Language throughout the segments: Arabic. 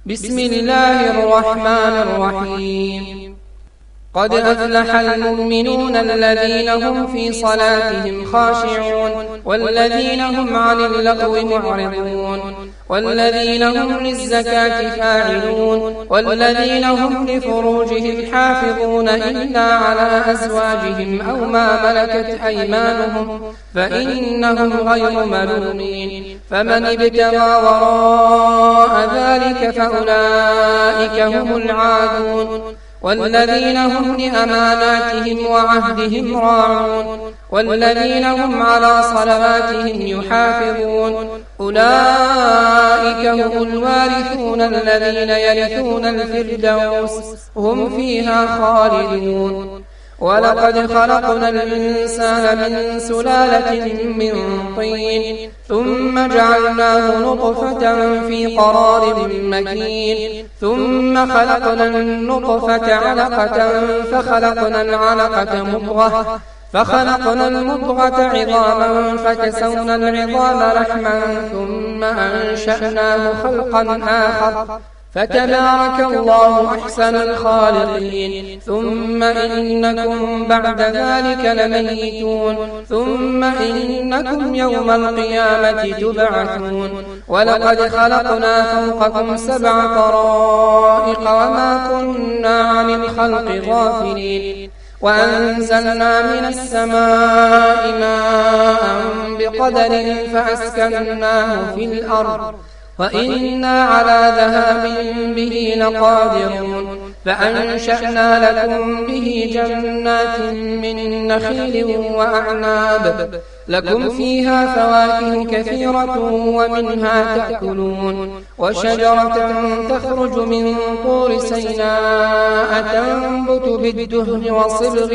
بسم الله الرحمن الرحيم. قد أفلح المؤمنون الذين هم في صلاتهم خاشعون والذين هم عن اللغو معرضون والذين هم للزكاة فاعلون والذين هم لفروجهم حافظون إلا على أزواجهم أو ما ملكت أيمانهم فإنهم غير ملومين. فمن ابتغى وراء ذلك فأولئك هم العادون والذين هم لأماناتهم وعهدهم راعون والذين هم على صلواتهم يحافظون أولئك هم الوارثون الذين يرثون الفردوس هم فيها خالدون. ولقد خلقنا الإنسان من سلالة من طين ثم جعلناه نطفة في قرار مكين ثم خلقنا النطفة علقة فخلقنا المضغة عظاما فكسونا العظام لحما ثم أنشأناه خلقا آخر فتبارك الله أحسن الخالقين. ثم إنكم بعد ذلك لميتون ثم إنكم يوم القيامة تبعثون. ولقد خلقنا فوقكم 7 طرائق وما كنا عن الخلق غافلين وأنزلنا من السماء ماء بقدر فأسكناه في الأرض وإنا على ذهاب به لقادرون. فأنشأنا لكم به جنات من نخيل وأعناب لكم فيها فواكه كثيرة ومنها تأكلون وشجرة تخرج من طور سيناء تنبت بالدهن وصبغ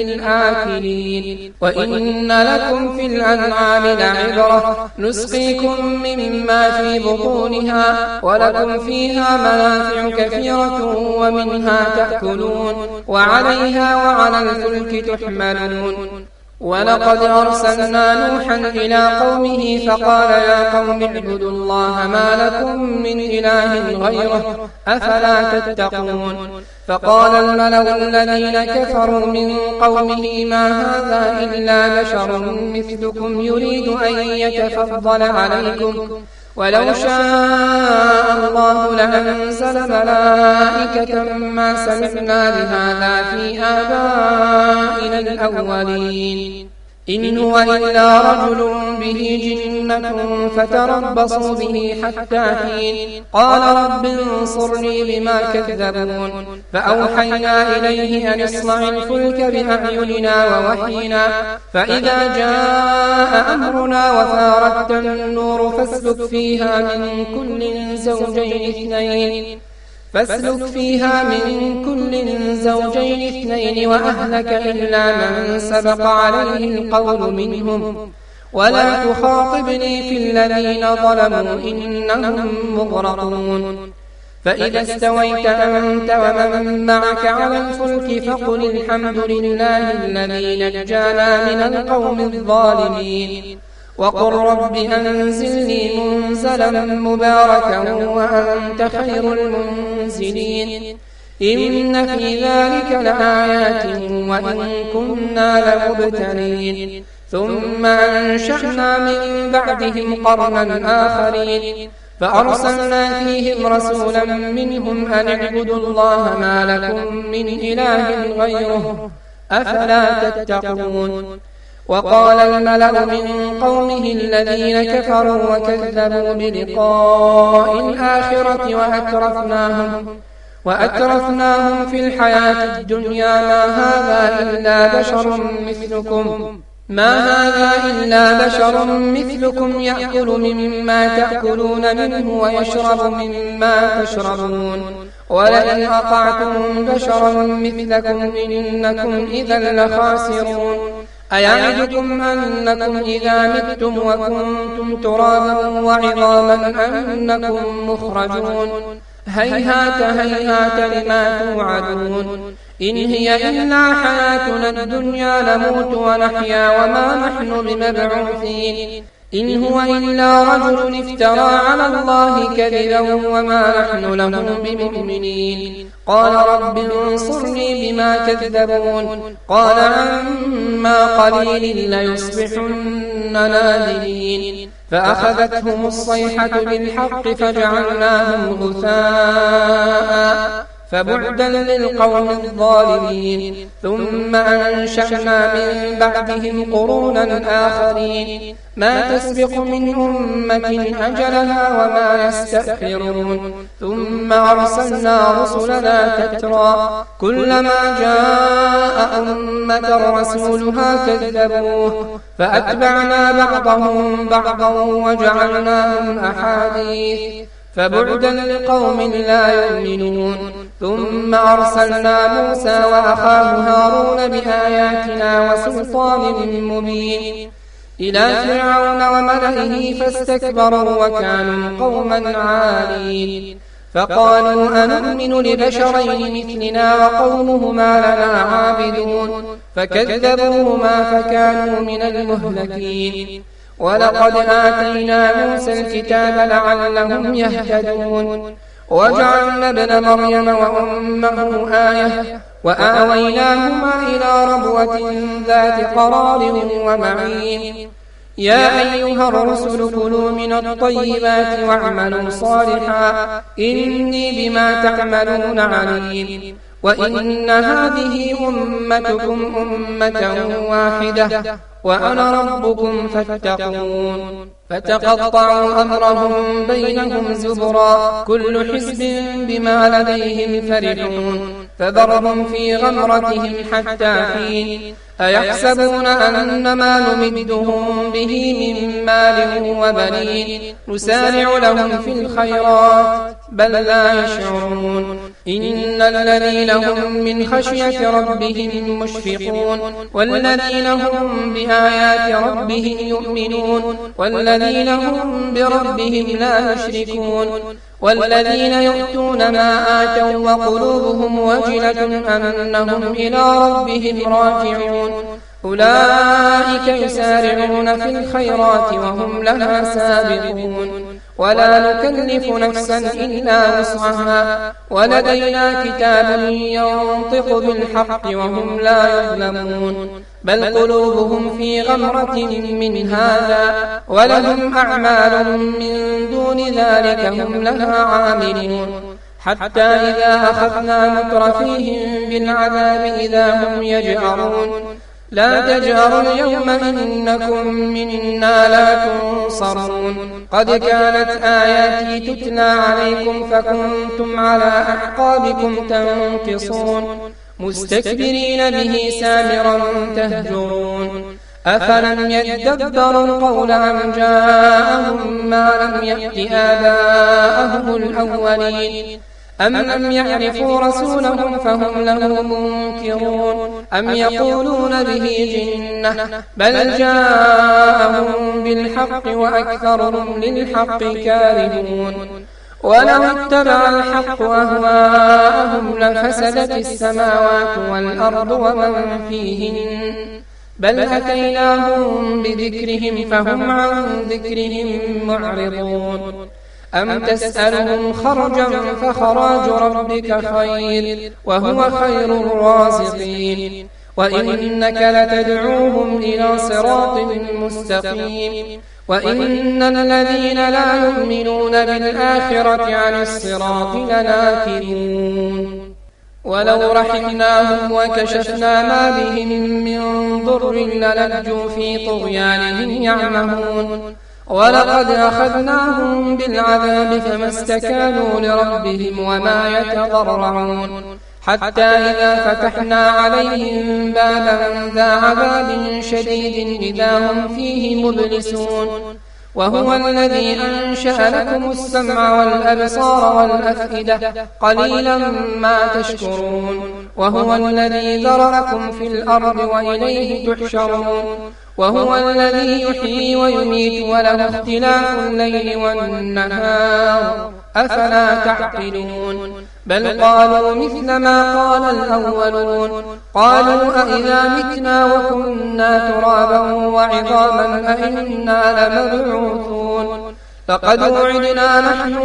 للآكلين. وإن لكم في الأنعام لعبرة نسقيكم مما في بطونها ولكم فيها منافع كثيرة ومنها تأكلون وعليها وعلى الفلك تحملون. ولقد أرسلنا نوحا إلى قومه فقال يا قوم اعبدوا الله ما لكم من إله غيره أفلا تتقون. فقال الملأ الذين كفروا من قومه ما هذا إلا بشر مثلكم يريد أن يتفضل عليكم ولو شاء الله لأنزل ملائكة ما سمعنا بهذا في آبائنا الأولين إن هو إلا رجل به جنة فتربصوا به حتى حين. قال رب انصرني بما كذبون. فأوحينا إليه أن اصنع الفلك بأعيننا ووحينا فإذا جاء أمرنا وفارت النور فاسلك فيها من كل زوجين اثنين وأهلك إلا من سبق عليه القول منهم ولا تخاطبني في الذين ظلموا إنهم مغرقون. فإذا استويت أنت ومن معك على الفلك فقل الحمد لله الذي نجانا من القوم الظالمين وقل رب أنزلني منزلا مباركا وأنت خير المنزلين. إن في ذلك لآيات وإن كنا لمبتلين. ثم أنشأنا من بعدهم قرنا آخرين فأرسلنا فيهم رسولا منهم أن اعبدوا الله ما لكم من إله غيره أفلا تتقون. وقال الملأ من قومه الذين كفروا وكذبوا بلقاء الآخرة وأترفناهم في الحياة الدنيا ما هذا إلا بشر مثلكم يأكل مما تأكلون منه ويشرب مما تشربون ولئن أطعتم بشرا مثلكم إنكم إذا لخاسرون. أيعدكم أنكم إذا متم وكنتم ترابا وعظاما أنكم مخرجون هيهات لما توعدون. إن هي إلا حياتنا الدنيا نموت ونحيا وما نحن بمبعوثين إن هو إلا رجل افترى على الله كذبا وما نحن له بمؤمنين قال رب انصرني بما كذبون قال عما قليل ليصبحن نادمين فأخذتهم الصيحة بالحق فجعلناهم غثاء فبعدا للقوم الظالمين ثم أنشأنا من بعدهم قرونا آخرين ما تسبق من أمة أجلها وما يستأخرون ثم أرسلنا رسلنا تترى كلما جاء أمة رسولها كذبوه فأتبعنا بعضهم بعضا وجعلناهم أحاديث فبعدا لقوم لا يؤمنون ثم أرسلنا موسى وأخاه هارون بآياتنا وسلطان مبين إلى فرعون وملئه فاستكبروا وكانوا قوما عالين فقالوا أنؤمن لبشرين مثلنا وقومهما لنا عابدون فكذبوهما فكانوا من المهلكين ولقد آتينا موسى الكتاب لعلهم يهتدون وجعلنا ابن مريم وأمه آية وآويناهما إلى ربوة ذات قرار ومعين يا أيها الرسل كلوا من الطيبات واعملوا صالحا إني بما تعملون عليم وإن هذه أمتكم أمة واحدة وأنا ربكم فاتقون فتقطعوا أمرهم بينهم زبرا كل حزب بما لديهم فرحون فذرهم في غمرتهم حتى حين أيحسبون أن ما نمدهم به من مال وبنين نسارع لهم في الخيرات بل لا يشعرون إن الذين هم من خشية ربهم مشفقون والذين هم بآيات ربهم يؤمنون والذين هم بربهم لا يشركون والذين يؤتون ما آتوا وقلوبهم وجلة أنهم إلى ربهم راجعون أولئك يسارعون في الخيرات وهم لها سابقون ولا نكلف نفسا إلا وسعها ولدينا كتاب ينطق بالحق وهم لا يظلمون بل قلوبهم في غمرة من هذا ولهم أعمال من دون ذلك هم لها عاملون حتى إذا أخذنا مترفيهم بالعذاب إذا هم يجأرون لا تجأروا اليوم إنكم منا لا تنصرون قد كانت آياتي تتلى عليكم فكنتم على أعقابكم تنكصون مستكبرين به سامرا تهجرون أفلم يدبروا القول أم جاءهم ما لم يأت آباءهم الأولين أم لم يعرفوا رسولهم فهم له منكرون أم يقولون به جنة بل جاءهم بالحق وأكثرهم للحق كارهون ولو اتبع الحق أهواءهم لفسدت السماوات والأرض ومن فيهن بل أتيناهم بذكرهم فهم عن ذكرهم معرضون أم تسألهم خرجا فخراج ربك خير وهو خير الرازقين وإنك لتدعوهم إلى صراط مستقيم وإن الذين لا يؤمنون بالآخرة عن الصراط لناكبون ولو رحمناهم وكشفنا ما بهم من ضر للجوا في طغيانهم يعمهون ولقد أخذناهم بالعذاب فما استكانوا لربهم وما يتضرعون حتى إذا فتحنا عليهم بابا ذا عذاب شديد إذا هم فيه مبلسون وهو الذي أنشأ لكم السمع والأبصار والأفئدة قليلا ما تشكرون وهو الذي ذرأكم في الأرض وإليه تحشرون وهو الذي يحيي ويميت وله اختلاف الليل والنهار أفلا تعقلون بل قالوا مثل ما قال الأولون قالوا أئذا متنا وكنا ترابا وعظاما أئنا لمبعوثون لقد وعدنا نحن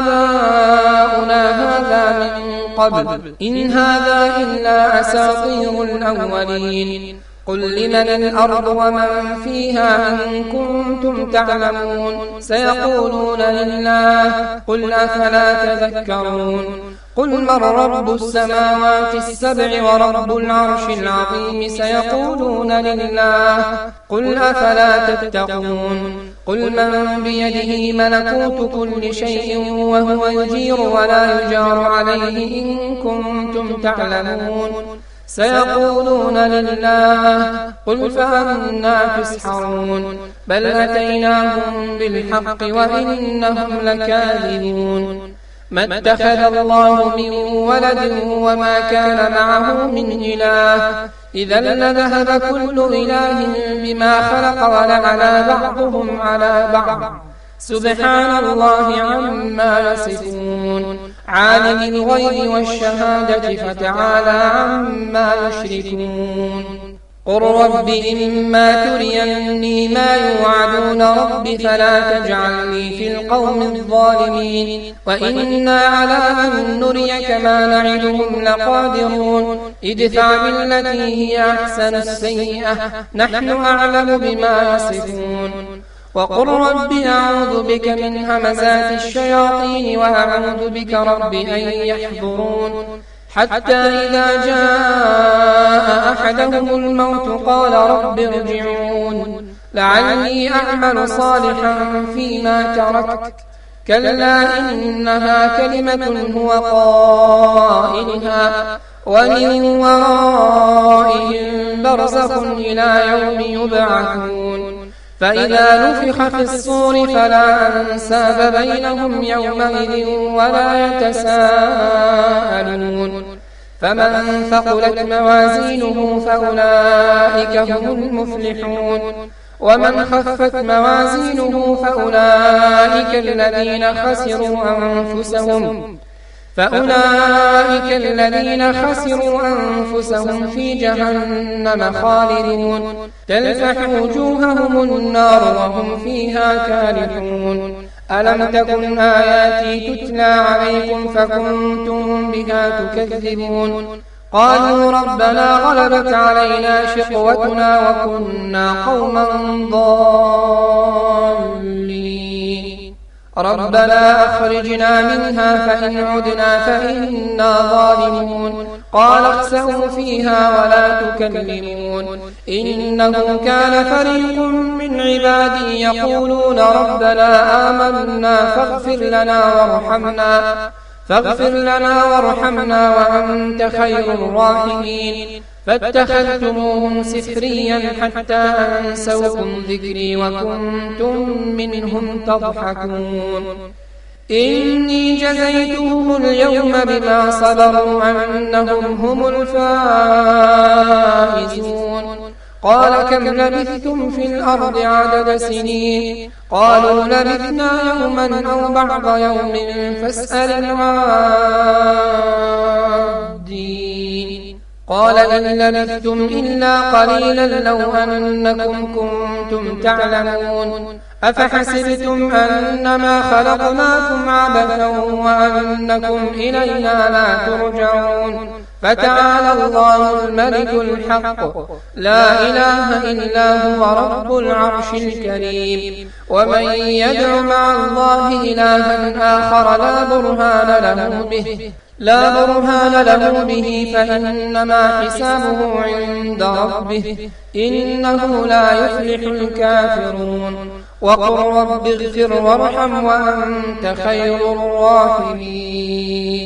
وآباؤنا هذا من قبل إن هذا إلا أساطير الأولين قل لمن الأرض ومن فيها إن كنتم تعلمون سيقولون لله قل أفلا تذكرون قل من رب السماوات السبع ورب العرش العظيم سيقولون لله قل أفلا تتقون قل من بيده ملكوت كل شيء وهو يجير ولا يجار عليه إن كنتم تعلمون سيقولون لله قل فأنى تسحرون بل أتيناهم بالحق وإنهم لكاذبون ما اتخذ الله من ولد وما كان معه من إله إذا لذهب كل إله بما خلق ولعلى بعضهم على بعض سبحان الله عما يصفون عالم الغيب والشهادة فتعالى عما يشركون قل رب إما تريني ما يوعدون رب فلا تجعلني في القوم الظالمين وإنا على أن نريك ما نعدهم لقادرون ادفع بالتي هي أحسن السيئة نحن أعلم بما يصفون وقل رب أعوذ بك من همزات الشياطين وأعوذ بك رب أن يحضرون حتى إذا جاء أحدهم الموت قال رب ارجعون لعلي أعمل صالحا فيما تركت كلا إنها كلمة هو قائلها ومن ورائهم برزخ إلى يوم يبعثون فإذا نفخ في الصور فلا أنساب بينهم يومئذ ولا يتساءلون فمن ثقلت موازينه فأولئك هم المفلحون ومن خفت موازينه فأولئك الذين خسروا أنفسهم في جهنم خالدون تلفح وجوههم النار وهم فيها كالحون ألم تكن آياتي تتلى عليكم فكنتم بها تكذبون قالوا ربنا غلبت علينا شقوتنا وكنا قوما ضالين ربنا أخرجنا منها فإن عدنا فإنا ظالمون قال اخسئوا فيها ولا تكلمون إنه كان فريق من عبادي يقولون ربنا آمنا فاغفر لنا وارحمنا وأنت خير الراحمين فاتخذتموهم سخريا حتى أنسوكم ذكري وكنتم منهم تضحكون إني جزيتهم اليوم بما صبروا أنهم هم الفائزون قال كم لبثتم في الأرض عدد سنين قالوا لبثنا يوما أو بعض يوم فاسأل العادين قال إن لبثتم إلا قليلا لو أنكم كنتم تعلمون أفحسبتم أنما خلقناكم عبثا وأنكم إلينا لا ترجعون فتعالى الله الملك الحق لا إله إلا هو رب العرش الكريم ومن يدع مع الله إلها آخر لا برهان له به فإنما حسابه عند ربه إنه لا يفلح الكافرون وقل رب اغفر وارحم وأنت خير الراحمين